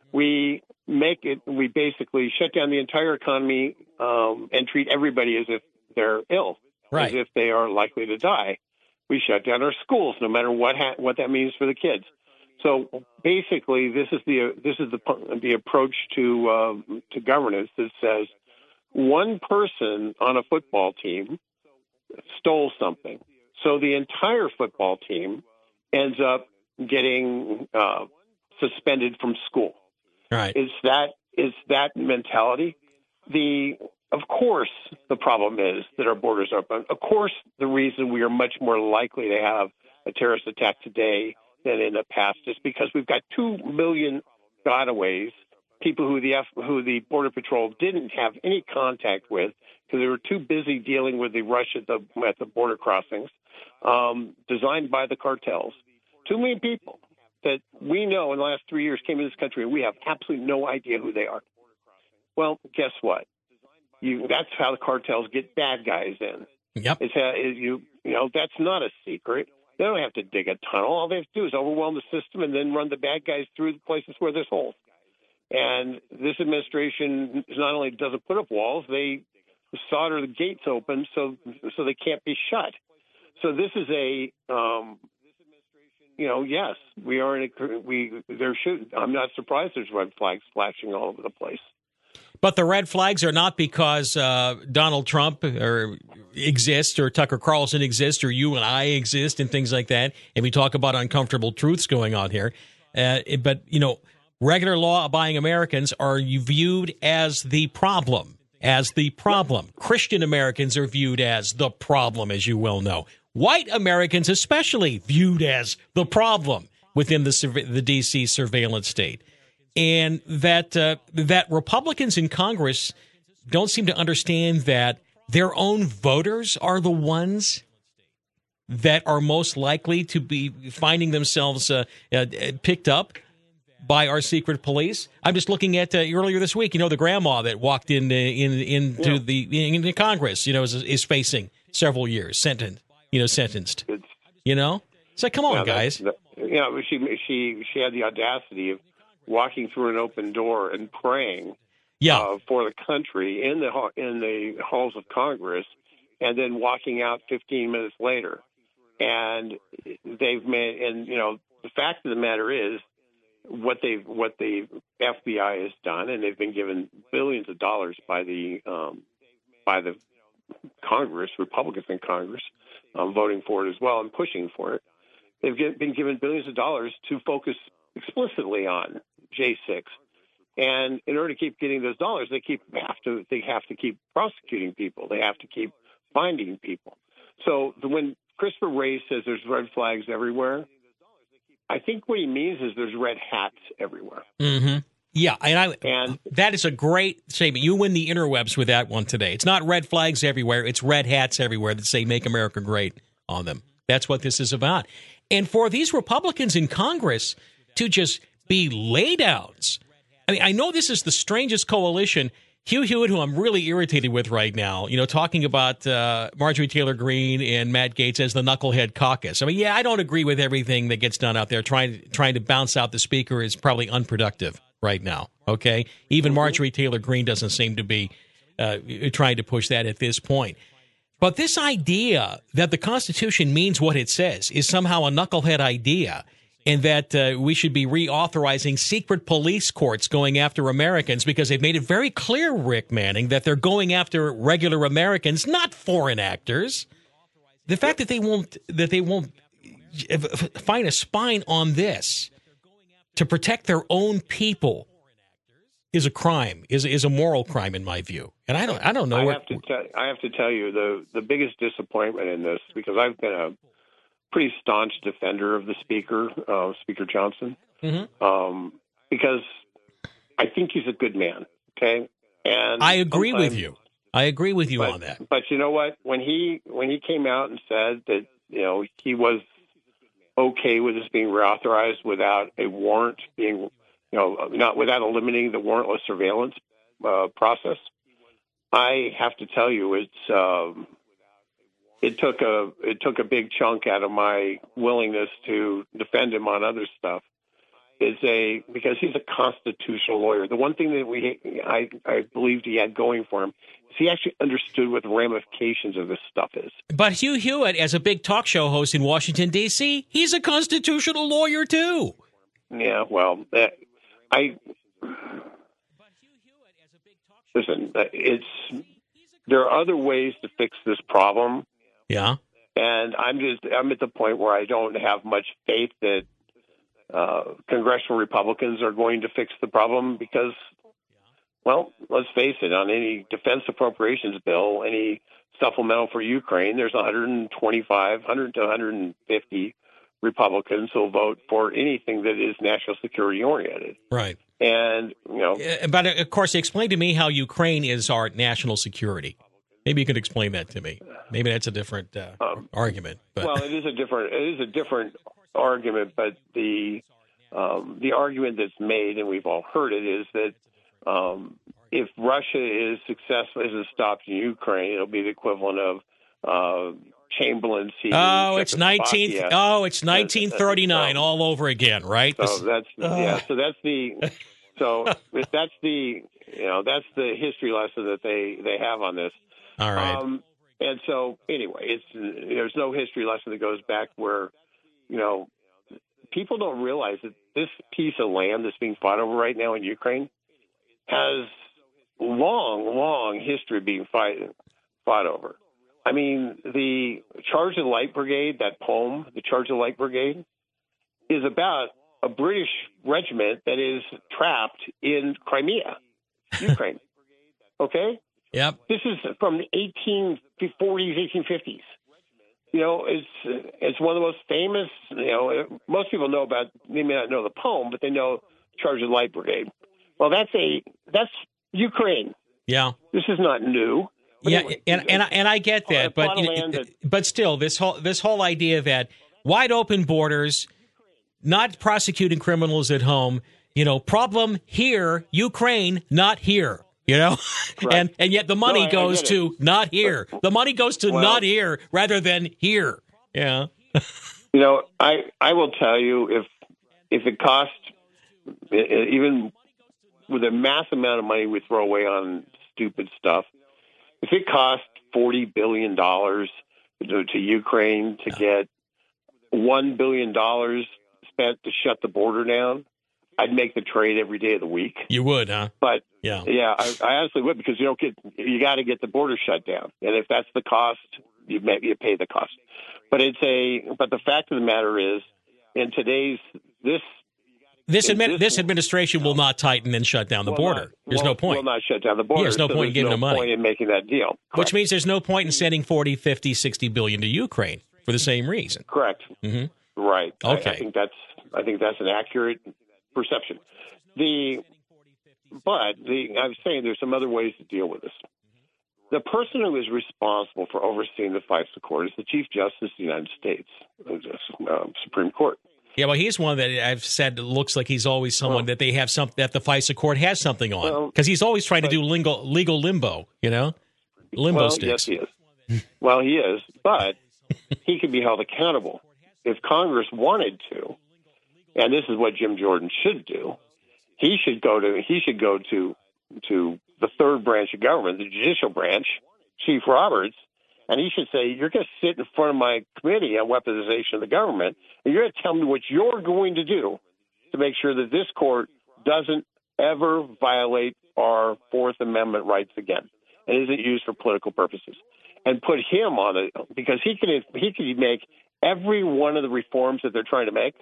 Y: We make it, we basically shut down the entire economy um, and treat everybody as if they're ill,
A: right.
Y: as if they are likely to die. We shut down our schools, no matter what ha- what that means for the kids. So basically, this is the this is the the approach to uh, to governance that says one person on a football team stole something, so the entire football team ends up getting uh, suspended from school.
A: Right?
Y: Is that is that mentality? The Of course, the problem is that our borders are open. Of course, the reason we are much more likely to have a terrorist attack today than in the past is because we've got two million gotaways, people who the F, who the Border Patrol didn't have any contact with because they were too busy dealing with the rush at the at the border crossings, um, designed by the cartels. Two million people that we know in the last three years came into this country, and we have absolutely no idea who they are. Well, guess what? You, that's how the cartels get bad guys in.
A: Yep.
Y: It's how, is you, you know, that's not a secret. They don't have to dig a tunnel. All they have to do is overwhelm the system and then run the bad guys through the places where there's holes. And this administration not only doesn't put up walls, they solder the gates open so so they can't be shut. So this is a, um, you know, yes, we are in a, we, there should, I'm not surprised there's red flags flashing all over the place.
A: But the red flags are not because uh, Donald Trump or exists or Tucker Carlson exists or you and I exist and things like that. And we talk about uncomfortable truths going on here. Uh, but, you know, regular law-abiding Americans are viewed as the problem, as the problem. Christian Americans are viewed as the problem, as you well know. White Americans especially viewed as the problem within the, the D C surveillance state. And that uh, that Republicans in Congress don't seem to understand that their own voters are the ones that are most likely to be finding themselves uh, uh, picked up by our secret police. I'm just looking at uh, earlier this week, you know, the grandma that walked in, uh, in into yeah. the into Congress, you know, is, is facing several years sentenced, you know, sentenced. It's, you know, so come on,
Y: yeah,
A: guys.
Y: That, yeah, she she she had the audacity of walking through an open door and praying
A: yeah.
Y: uh, for the country in the in the halls of Congress, and then walking out fifteen minutes later. And they've made, and you know, the fact of the matter is, what they what the F B I has done, and they've been given billions of dollars by the um, by the Congress, Republicans in Congress, um, voting for it as well and pushing for it. They've get, been given billions of dollars to focus explicitly on J six, and in order to keep getting those dollars, they keep have to they have to keep prosecuting people. They have to keep finding people. So the, when Christopher Wray says there's red flags everywhere, I think what he means is there's red hats everywhere.
A: Mm-hmm. Yeah, and, I,
Y: and
A: that is a great statement. You win the interwebs with that one today. It's not red flags everywhere. It's red hats everywhere that say "Make America Great" on them. That's what this is about. And for these Republicans in Congress to just be laydowns. I mean, I know this is the strangest coalition. Hugh Hewitt, who I'm really irritated with right now, you know, talking about uh, Marjorie Taylor Greene and Matt Gaetz as the knucklehead caucus. I mean, yeah, I don't agree with everything that gets done out there. Trying trying to bounce out the speaker is probably unproductive right now. Okay, even Marjorie Taylor Greene doesn't seem to be uh, trying to push that at this point. But this idea that the Constitution means what it says is somehow a knucklehead idea, and that uh, we should be reauthorizing secret police courts going after Americans because they've made it very clear, Rick Manning, that they're going after regular Americans, not foreign actors. The fact that they won't that they won't find a spine on this to protect their own people is a crime, is is a moral crime in my view. And I don't I don't know.
Y: I
A: what,
Y: have to tell, I have to tell you the the biggest disappointment in this, because I've been a pretty staunch defender of the speaker, uh, Speaker Johnson,
A: mm-hmm.
Y: um, because I think he's a good man. Okay, and
A: I agree with you. I agree with you
Y: but,
A: on that.
Y: But you know what? When he when he came out and said that, you know, he was okay with this being reauthorized without a warrant being, you know, not without eliminating the warrantless surveillance uh, process, I have to tell you, it's um, it took a it took a big chunk out of my willingness to defend him on other stuff. Is a because he's a constitutional lawyer. The one thing that we I, I believed he had going for him is he actually understood what the ramifications of this stuff is.
A: But Hugh Hewitt, as a big talk show host in Washington, D C, he's a constitutional lawyer too.
Y: Yeah, well, uh, I listen. Uh, it's there are other ways to fix this problem.
A: Yeah,
Y: and I'm just I'm at the point where I don't have much faith that Uh, congressional Republicans are going to fix the problem because, well, let's face it, on any defense appropriations bill, any supplemental for Ukraine, there's one hundred twenty-five, one hundred to one hundred fifty Republicans who'll vote for anything that is national security oriented.
A: Right.
Y: And, you know.
A: But, of course, explain to me how Ukraine is our national security. Maybe you could explain that to me. Maybe that's a different uh, um, argument. But.
Y: Well, it is a different, it is a different argument, but the um, the argument that's made, and we've all heard it, is that um, if Russia is successful, is stopped in Ukraine, it'll be the equivalent of uh, Chamberlain seizing
A: Oh, it's nineteen. Oh, it's nineteen thirty-nine all over again, right?
Y: So that's uh. yeah. So that's the so that's the you know that's the history lesson that they they have on this.
A: All right.
Y: Um, and so anyway, it's there's no history lesson that goes back where. You know, people don't realize that this piece of land that's being fought over right now in Ukraine has long, long history of being fight, fought over. I mean, the Charge of the Light Brigade, that poem, the Charge of the Light Brigade, is about a British regiment that is trapped in Crimea, Ukraine. Okay?
A: Yep.
Y: This is from the eighteen forties, eighteen fifties. You know, it's it's one of the most famous, you know, most people know about, they may not know the poem, but they know Charge of the Light Brigade. Well, that's a, that's Ukraine.
A: Yeah.
Y: This is not new.
A: Yeah, anyway, and and I, and I get that, but you know, that, but still, this whole this whole idea that wide open borders, not prosecuting criminals at home, you know, problem here, Ukraine, not here. You know, right. and and yet the money no, goes to it. Not here. The money goes to well, not here rather than here. Yeah.
Y: You know, I I will tell you if if it costs even with a mass amount of money we throw away on stupid stuff, if it costs forty billion dollars to, to Ukraine to yeah. get one billion dollars spent to shut the border down, I'd make the trade every day of the week.
A: You would, huh?
Y: But
A: yeah,
Y: yeah, I, I honestly would, because you don't get you got to get the border shut down, and if that's the cost, you may, you pay the cost. But it's a but the fact of the matter is, in today's this
A: this admi- this, this administration will not tighten and shut down the border.
Y: Not,
A: there's
Y: will,
A: no point.
Y: Will not shut down the border.
A: Yeah, there's no
Y: so
A: point in giving
Y: no
A: them money.
Y: Point in making that deal. Correct.
A: Which means there's no point in sending forty, fifty, sixty billion to Ukraine for the same reason.
Y: Correct.
A: Mm-hmm.
Y: Right.
A: Okay.
Y: I, I think that's I think that's an accurate perception. The but the I was saying there's some other ways to deal with this. The person who is responsible for overseeing the FISA court is the Chief Justice of the United States, uh, Supreme Court.
A: Yeah, well, he's one that I've said looks like he's always someone well, that they have some that the FISA court has something on, because well, he's always trying but, to do legal legal limbo, you know, limbo
Y: well,
A: sticks.
Y: Yes, he is. Well, he is, but he can be held accountable if Congress wanted to, and this is what Jim Jordan should do. He should go to he should go to to the third branch of government, the judicial branch, Chief Roberts, and he should say, you're going to sit in front of my committee on weaponization of the government, and you're going to tell me what you're going to do to make sure that this court doesn't ever violate our Fourth Amendment rights again and isn't used for political purposes. and put him on it because he can he can make every one of the reforms that they're trying to make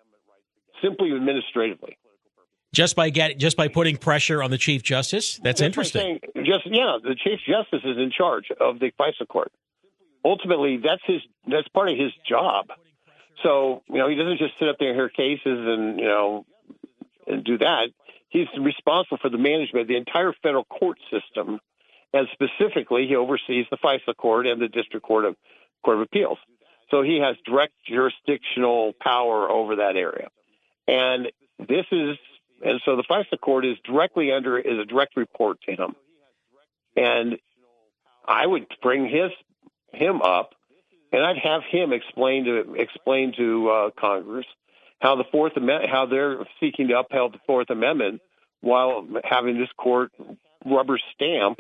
Y: simply administratively.
A: Just by get, just by putting pressure on the Chief Justice? That's
Y: just
A: interesting.
Y: Saying, just yeah, the Chief Justice is in charge of the FISA court. Ultimately, that's his that's part of his job. So, you know, he doesn't just sit up there and hear cases and, you know, and do that. He's responsible for the management of the entire federal court system, and specifically, he oversees the FISA court and the District Court of Court of Appeals. So he has direct jurisdictional power over that area. And this is, and so the FISA court is directly under, is a direct report to him. And I would bring his, him up, and I'd have him explain to, explain to uh, Congress how the Fourth Amendment, how they're seeking to uphold the Fourth Amendment while having this court rubber stamp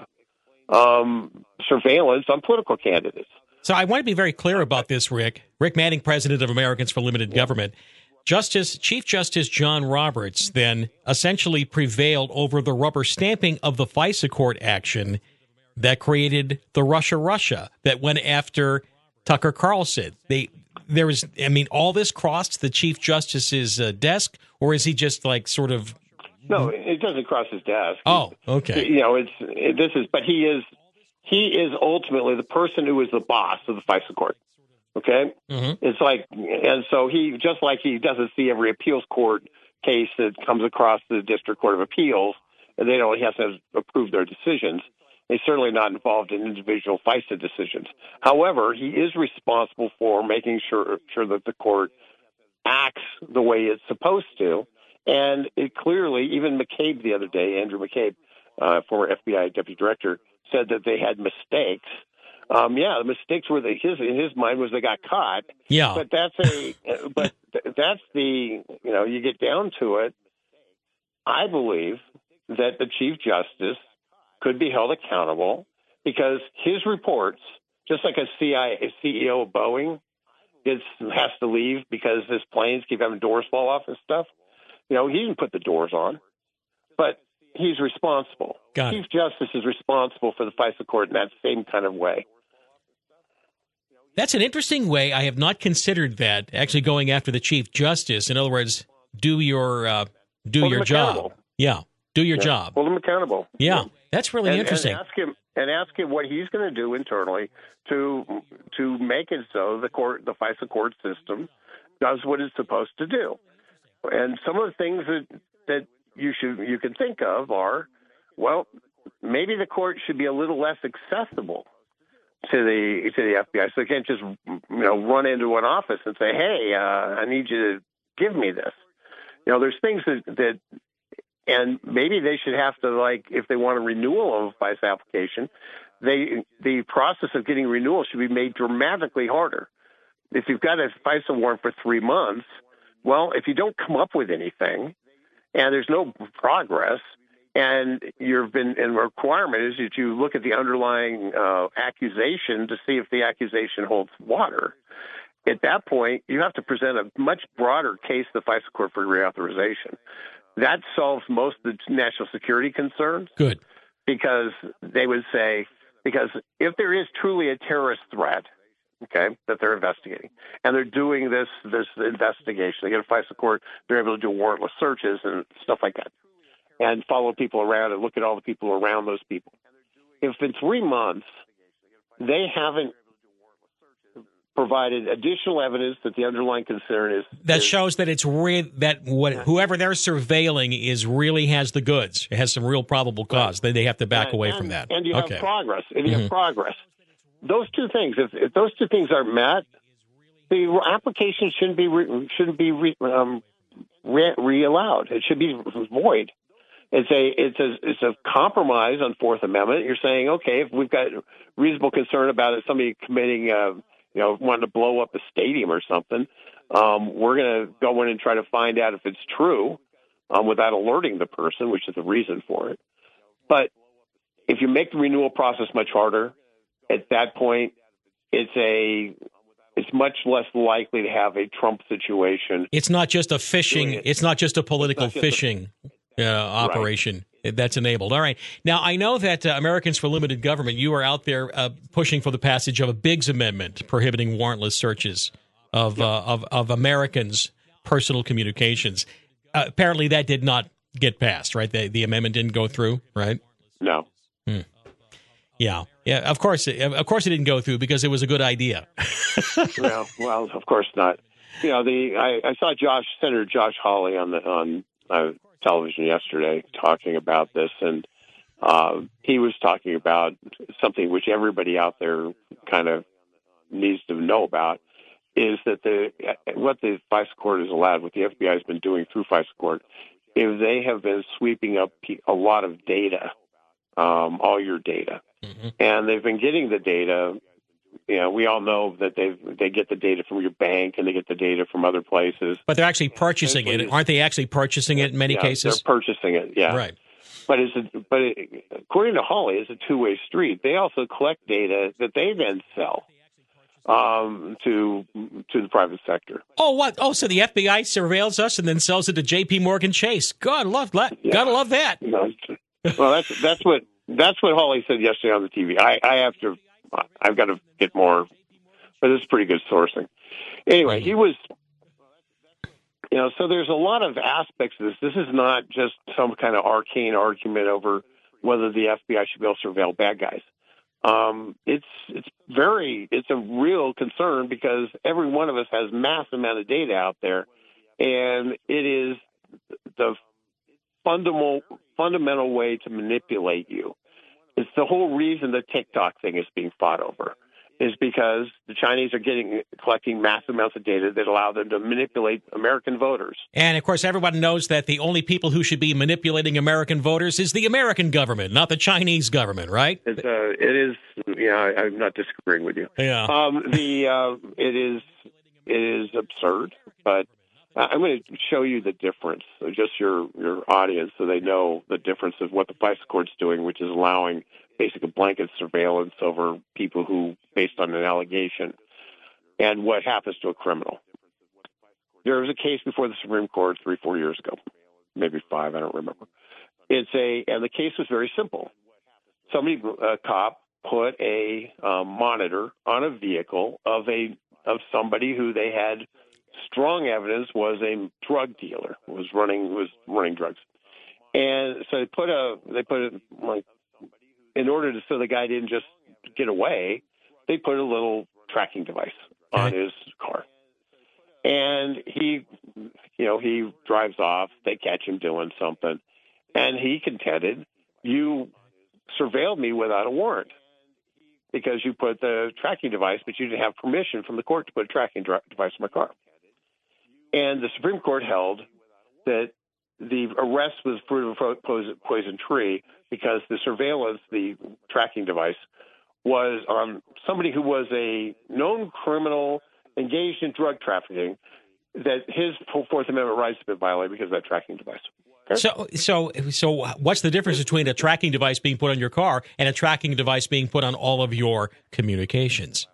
Y: um, surveillance on political candidates.
A: So I want to be very clear about this, Rick. Rick Manning, president of Americans for Limited Government. Justice Chief Justice John Roberts then essentially prevailed over the rubber stamping of the FISA court action that created the Russia Russia that went after Tucker Carlson. They there was, I mean, all this crossed the Chief Justice's uh, desk, or is he just like sort of?
Y: No, it doesn't cross his desk.
A: Oh, okay.
Y: You know, it's it, this is, but he is he is ultimately the person who is the boss of the FISA court. Okay,
A: mm-hmm.
Y: It's like, and so he just like he doesn't see every appeals court case that comes across the District Court of Appeals, and they don't. He has to approve their decisions. He's certainly not involved in individual FISA decisions. However, he is responsible for making sure sure that the court acts the way it's supposed to. And it clearly, even McCabe the other day, Andrew McCabe, uh, former F B I deputy director, said that they had mistakes. Um, yeah, the mistakes were that his in his mind was they got caught.
A: Yeah,
Y: but that's a but that's the you know you get down to it. I believe that the Chief Justice could be held accountable because his reports, just like a C I A C E O of Boeing, is has to leave because his planes keep having doors fall off and stuff. You know, he didn't put the doors on, but he's responsible.
A: Got
Y: Chief
A: it.
Y: Justice is responsible for the FISA court in that same kind of way.
A: That's an interesting way. I have not considered that, actually going after the Chief Justice. In other words, do your uh, do
Y: Hold
A: your
Y: him
A: job. Yeah, do your
Y: yeah.
A: job.
Y: Hold him accountable.
A: Yeah, that's really
Y: and,
A: interesting.
Y: And ask him and ask him what he's going to do internally to to make it so the court, the FISA court system, does what it's supposed to do. And some of the things that that you should you can think of are, well, maybe the court should be a little less accessible to the to the F B I, so they can't just you know run into an office and say, "Hey, uh, I need you to give me this." You know, there's things that that, and maybe they should have to, like, if they want a renewal of a FISA application, they the process of getting renewal should be made dramatically harder. If you've got a FISA warrant for three months, well, if you don't come up with anything and there's no progress, and you've been, and the requirement is that you look at the underlying uh, accusation to see if the accusation holds water. At that point, you have to present a much broader case to the FISA court for reauthorization. That solves most of the national security concerns.
A: Good.
Y: Because they would say, because if there is truly a terrorist threat, okay, that they're investigating, and they're doing this this investigation, they get a FISA court, they're able to do warrantless searches and stuff like that, and follow people around and look at all the people around those people. If in three months they haven't provided additional evidence that the underlying concern is
A: that
Y: is,
A: shows that it's re- that what whoever they're surveilling is really has the goods. It has some real probable cause. Then they have to back
Y: and,
A: away
Y: and,
A: from that.
Y: And you
A: okay.
Y: have progress. And you
A: mm-hmm.
Y: have progress. Those two things. If, if those two things aren't met, the application shouldn't be re, shouldn't be re, um, re, re-allowed. It should be void. It's a it's a it's a compromise on Fourth Amendment. You're saying, okay, if we've got reasonable concern about it, somebody committing, uh, you know, wanting to blow up a stadium or something, um, we're going to go in and try to find out if it's true um, without alerting the person, which is the reason for it. But if you make the renewal process much harder, at that point, it's a it's much less likely to have a Trump situation.
A: It's not just a phishing.
Y: It.
A: It's not just a political
Y: just
A: phishing.
Y: A,
A: uh, operation right. that's enabled. All right. Now, I know that uh, Americans for Limited Government, you are out there uh, pushing for the passage of a Biggs Amendment prohibiting warrantless searches of, uh, of, of Americans' personal communications. Uh, apparently, that did not get passed, right? The, the amendment didn't go through, right?
Y: No.
A: Hmm. Yeah, yeah. Of course, it, of course, it didn't go through because it was a good idea.
Y: well, well, of course not. You know, the I, I saw Josh Senator Josh Hawley on the on uh, television yesterday talking about this, and uh, he was talking about something which everybody out there kind of needs to know about. Is that the what the FISA court has allowed, what the F B I has been doing through FISA court, is they have been sweeping up a lot of data, um, all your data. Mm-hmm. And they've been getting the data. You know, we all know that they they get the data from your bank and they get the data from other places.
A: But they're actually purchasing it, aren't they? Actually purchasing it in many
Y: yeah,
A: cases.
Y: They're purchasing it, yeah.
A: Right.
Y: But it's a, but it, according to Hawley, it's a two way street. They also collect data that they then sell um, to to the private sector.
A: Oh, what? Oh, so the F B I surveils us and then sells it to J P Morgan Chase. God, love that. Yeah. Gotta love that.
Y: No, well, that's that's what. That's what Hawley said yesterday on the T V. I, I have to, I've got to get more, but this is pretty good sourcing. Anyway, he was, you know, so there's a lot of aspects of this. This is not just some kind of arcane argument over whether the F B I should be able to surveil bad guys. Um, it's it's very, it's a real concern because every one of us has massive amount of data out there, and it is the fundamental fundamental way to manipulate you. It's the whole reason the TikTok thing is being fought over, is because the Chinese are getting collecting massive amounts of data that allow them to manipulate American voters.
A: And, of course, everyone knows that the only people who should be manipulating American voters is the American government, not the Chinese government, right?
Y: It's, uh, it is, you know, I, I'm not disagreeing with you.
A: Yeah.
Y: Um, the, uh, it is, it is absurd, but I'm going to show you the difference, so just your, your audience, so they know the difference of what the FISA court's doing, which is allowing basically blanket surveillance over people who, based on an allegation, and what happens to a criminal. There was a case before the Supreme Court three, four years ago, maybe five, I don't remember. It's a, and the case was very simple. Somebody, a cop, put a um, monitor on a vehicle of a of somebody who they had strong evidence was a drug dealer, was running was running drugs, and so they put a they put it like in order to so the guy didn't just get away, they put a little tracking device on his car, and he, you know, he drives off. They catch him doing something, and he contended, "You surveilled me without a warrant because you put the tracking device, but you didn't have permission from the court to put a tracking dri- device in my car." And the Supreme Court held that the arrest was fruit of a poison tree because the surveillance, the tracking device, was on somebody who was a known criminal engaged in drug trafficking, that his Fourth Amendment rights have been violated because of that tracking device. Okay?
A: So, so, so, what's the difference between a tracking device being put on your car and a tracking device being put on all of your communications?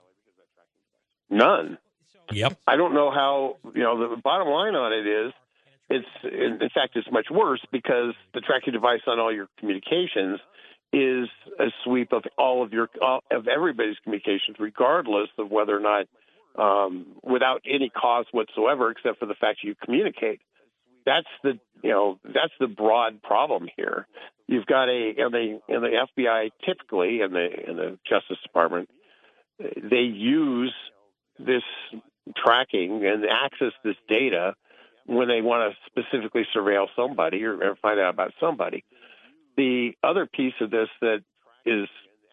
Y: None.
A: Yep.
Y: I don't know how, you know, the bottom line on it is, it's, in, in fact, it's much worse because the tracking device on all your communications is a sweep of all of your, all, of everybody's communications, regardless of whether or not, um, without any cause whatsoever, except for the fact you communicate. That's the, you know, that's the broad problem here. You've got a, and the, and the F B I typically, and the, and the Justice Department, they use this tracking and access this data when they want to specifically surveil somebody or, or find out about somebody. The other piece of this that is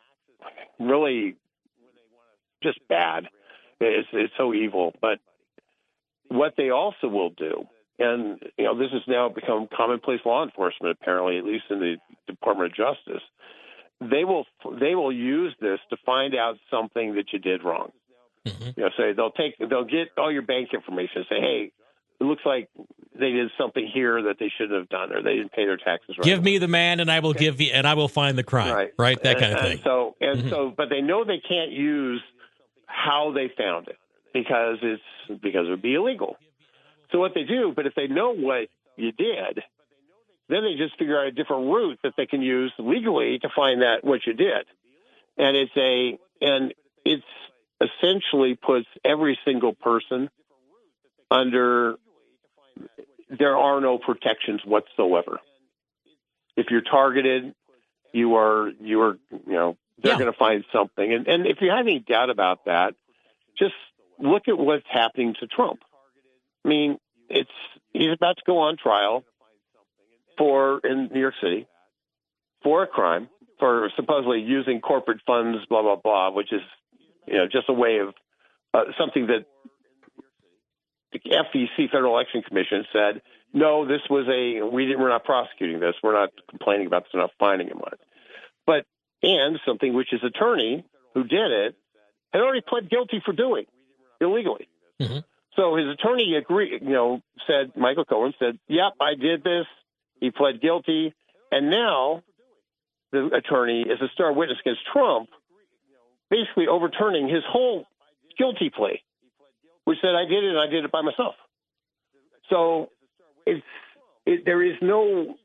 Y: really just bad, it's, it's so evil, but what they also will do, and you know this has now become commonplace law enforcement apparently, at least in the Department of Justice, they will they will use this to find out something that you did wrong. Mm-hmm. You know, say they'll take, they'll get all your bank information and say, hey, it looks like they did something here that they shouldn't have done, or they didn't pay their taxes right.
A: Give me the man, and I will give you, and I will find the crime.
Y: Right,
A: right? That
Y: and,
A: kind of thing.
Y: And so, and
A: mm-hmm.
Y: so, but they know they can't use how they found it because it's because it would be illegal. So what they do, but if they know what you did, then they just figure out a different route that they can use legally to find that what you did. And it's a and it's essentially puts every single person under, there are no protections whatsoever. If you're targeted, you are you are you know they're
A: Yeah.
Y: going to find something. And and if you have any doubt about that, just look at what's happening to Trump. I mean, it's he's about to go on trial for in New York City for a crime for supposedly using corporate funds, blah blah blah, which is you know just a way of uh, something that the F E C, Federal Election Commission, said no. This was a we didn't. We're not prosecuting this. We're not complaining about this. We're not finding him on it. But and something which his attorney who did it had already pled guilty for doing illegally.
A: Mm-hmm.
Y: So his attorney agreed. You know, said Michael Cohen said, "Yep, I did this." He pled guilty, and now the attorney is a star witness against Trump, basically overturning his whole guilty plea, which said, I did it and I did it by myself. So it's it, there is no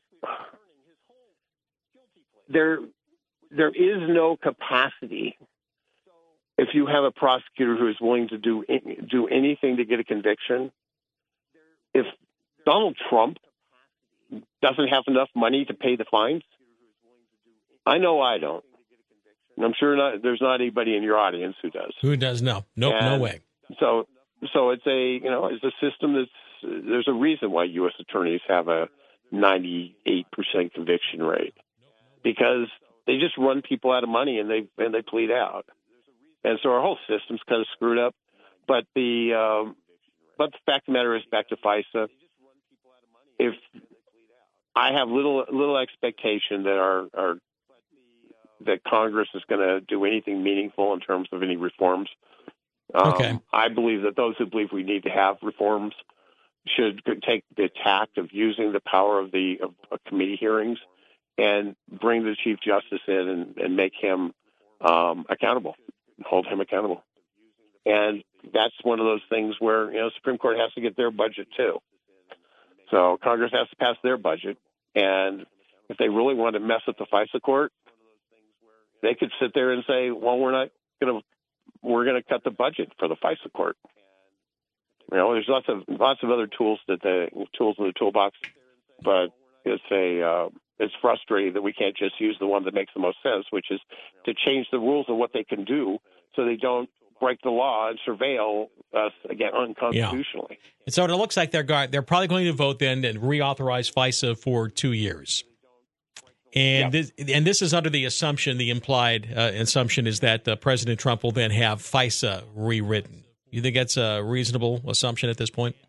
Y: there there is no capacity if you have a prosecutor who is willing to do do anything to get a conviction. If Donald Trump doesn't have enough money to pay the fines, I know I don't. And I'm sure not, there's not anybody in your audience who does.
A: Who does? No. Nope,
Y: And
A: no way.
Y: So, so it's a you know it's a system that's there's a reason why U S attorneys have a ninety-eight percent conviction rate, because they just run people out of money and they and they plead out, and so our whole system's kind of screwed up. But the um, but the fact of the matter is, back to FISA, if I have little little expectation that our, our that Congress is going to do anything meaningful in terms of any reforms. Um,
A: Okay.
Y: I believe that those who believe we need to have reforms should take the tact of using the power of the of, of committee hearings and bring the Chief Justice in and, and make him um, accountable, hold him accountable. And that's one of those things where, you know, Supreme Court has to get their budget too. So Congress has to pass their budget. And if they really want to mess up the FISA court, they could sit there and say, well, we're not going to, we're going to cut the budget for the FISA court. You know, there's lots of, lots of other tools that the tools in the toolbox, but it's a, uh, it's frustrating that we can't just use the one that makes the most sense, which is to change the rules of what they can do so they don't break the law and surveil us again unconstitutionally.
A: And so it looks like they're go- they're probably going to vote then and reauthorize FISA for two years. And this, and this is under the assumption, the implied uh, assumption is that uh, President Trump will then have FISA rewritten. You think that's a reasonable assumption at this point?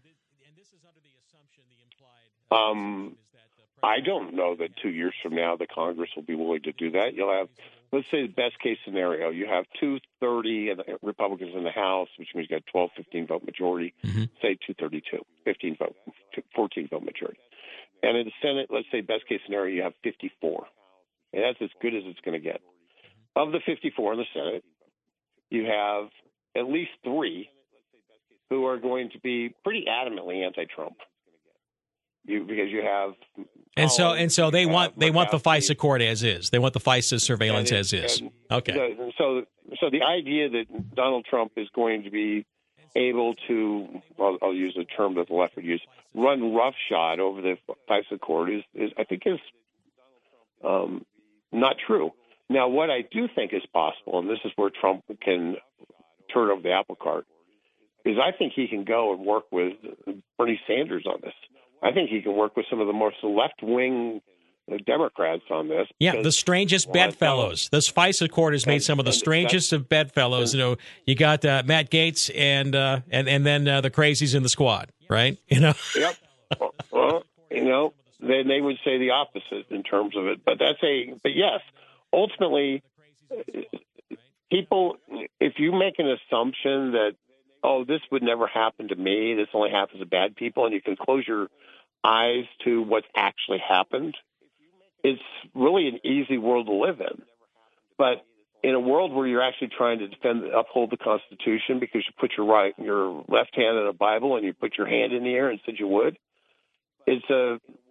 Y: Um, I don't know that two years from now the Congress will be willing to do that. You'll have, let's say, the best case scenario, you have two thirty and the Republicans in the House, which means you got twelve, fifteen vote majority, mm-hmm. say two thirty-two, fifteen vote, fourteen vote majority. And in the Senate, let's say best case scenario, you have fifty-four. And that's as good as it's going to get. Of the fifty-four in the Senate, you have at least three who are going to be pretty adamantly anti-Trump. You, because you have,
A: and so and so they want they want the FISA court as is. They want the FISA surveillance
Y: it,
A: as is.
Y: And
A: okay.
Y: The, so so the idea that Donald Trump is going to be able to, well, I'll use a term that the left would use, run roughshod over the FISA court is, is I think is um, not true. Now, what I do think is possible, and this is where Trump can turn over the apple cart, is I think he can go and work with Bernie Sanders on this. I think he can work with some of the most left-wing Democrats on this.
A: Yeah,
Y: because,
A: the strangest
Y: well,
A: bedfellows. This FISA court has made
Y: and,
A: some of the
Y: and,
A: strangest of bedfellows. You know, you got uh, Matt Gaetz and uh, and and then uh, the crazies in the squad, right? You know.
Y: Yep. Well, you know, then they would say the opposite in terms of it. But that's a. But yes, ultimately, people. If you make an assumption that, oh, this would never happen to me, this only happens to bad people, and you can close your eyes to what's actually happened, it's really an easy world to live in. But in a world where you're actually trying to defend, uphold the Constitution because you put your right, your left hand in a Bible and you put your hand in the air and said you would, it's a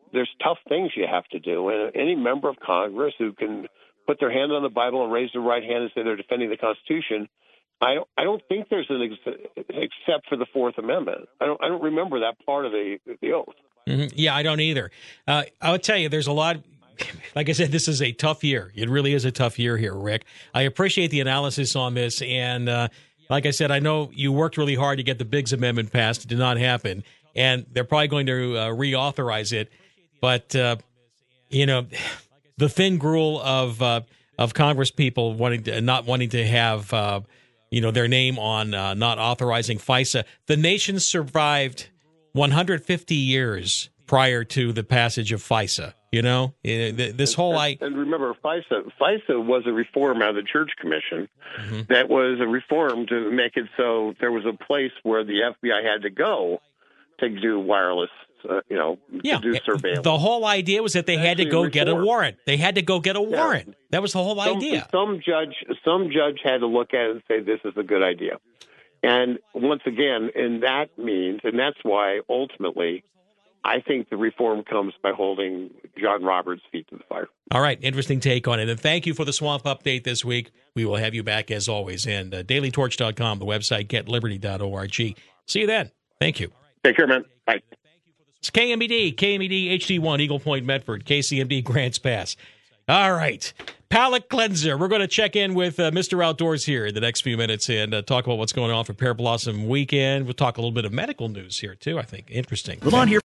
Y: there's tough things you have to do. And any member of Congress who can put their hand on the Bible and raise their right hand and say they're defending the Constitution, I don't, I don't think there's an ex- except for the Fourth Amendment. I don't I don't remember that part of the the oath.
A: Mm-hmm. Yeah, I don't either. Uh, I'll tell you, there's a lot. Like I said, this is a tough year. It really is a tough year here, Rick. I appreciate the analysis on this. And uh, like I said, I know you worked really hard to get the Biggs Amendment passed. It did not happen. And they're probably going to uh, reauthorize it. But, uh, you know, the thin gruel of uh, of Congress people wanting to, not wanting to have, uh, you know, their name on uh, not authorizing FISA. The nation survived one hundred fifty years prior to the passage of FISA. You know, this whole I
Y: and remember, FISA FISA was a reform out of the Church Commission. Mm-hmm. That was a reform to make it so there was a place where the F B I had to go to do wireless, uh, you know,
A: yeah.
Y: to do surveillance.
A: The whole idea was that they had to go get a warrant. They had to go get a warrant. Yeah. That was the whole
Y: some,
A: idea.
Y: Some judge, some judge had to look at it and say, "This is a good idea." And once again, and that means, and that's why ultimately, I think the reform comes by holding John Roberts' feet to the fire.
A: All right. Interesting take on it. And thank you for the Swamp Update this week. We will have you back as always. And uh, daily torch dot com, the website, get liberty dot org. See you then. Thank you.
Y: Take care, man. Bye.
A: It's K M E D, K M E D H D one, Eagle Point, Medford, K C M D, Grants Pass. All right. Palate cleanser. We're going to check in with uh, Mister Outdoors here in the next few minutes and uh, talk about what's going on for Pear Blossom Weekend. We'll talk a little bit of medical news here, too, I think. Interesting.
J: Live on here.